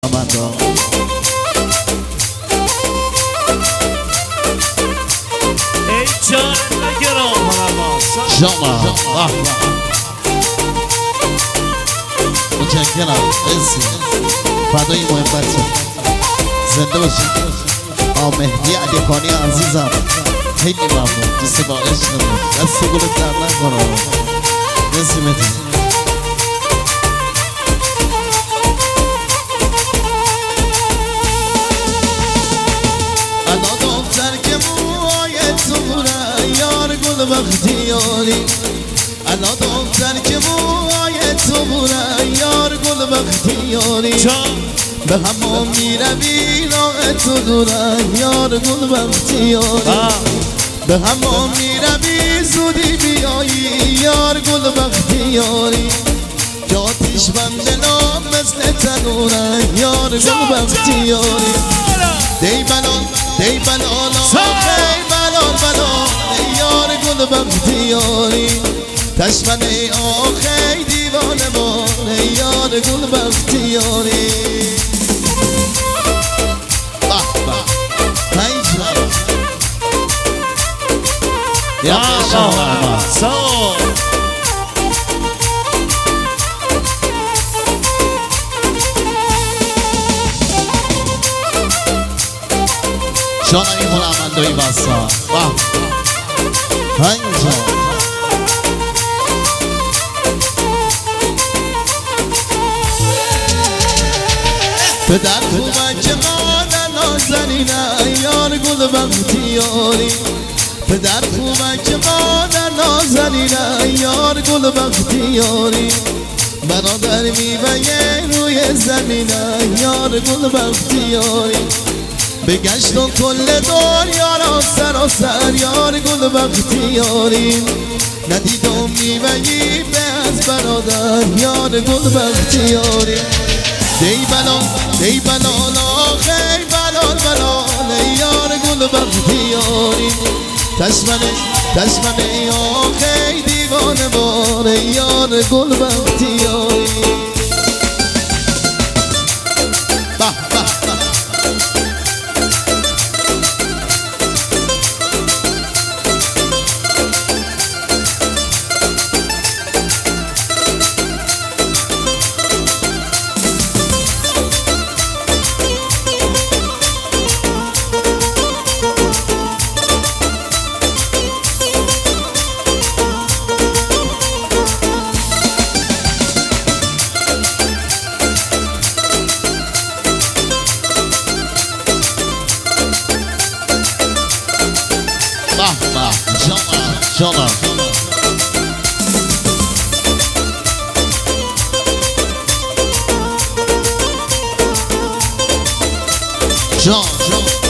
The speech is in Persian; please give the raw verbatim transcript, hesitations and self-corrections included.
آمدا ای جان نگرام جانا متشکرم مرسی فدای محبت زنده باشید آقا مهدی علیخانی عزیزم خیلی ممنون دوست با عشقمون دست گلت در نکنه مرسی مهدی بختیاری انا دختر که موهای تو بوره یار گل بختیاری به همون میروی راه تو دوره یار گل بختیاری به همون میروی زودی بیایی یار گل بختیاری جاتیش من دلم مثل تنوره یار گل بختیاری دی بلال دی بلال آخی بلال بلال یار گل بختیاری تشمنه آخی دیوانه باره یار گل بختیاری بح بح هی جان یا آقا سا جان این هنرمندایی بسا بح اینجا پدر خوبه که مادر نازنینه یار گل بختیاری پدر خوبه که مادر نازنینه یار گل بختیاری برادر میوه روی زمینه یار گل بختیاری بگشتم کل دنیا را سراسر یار گل بختیاری ندیدم میوهی به از برادر یار گل بختیاری دی بلال دی بلال آخی بلال بلال یار گل بختیاری تشمنه تشمنه آخی دیوانه باره یار گل بختیاری به به جانا جان جان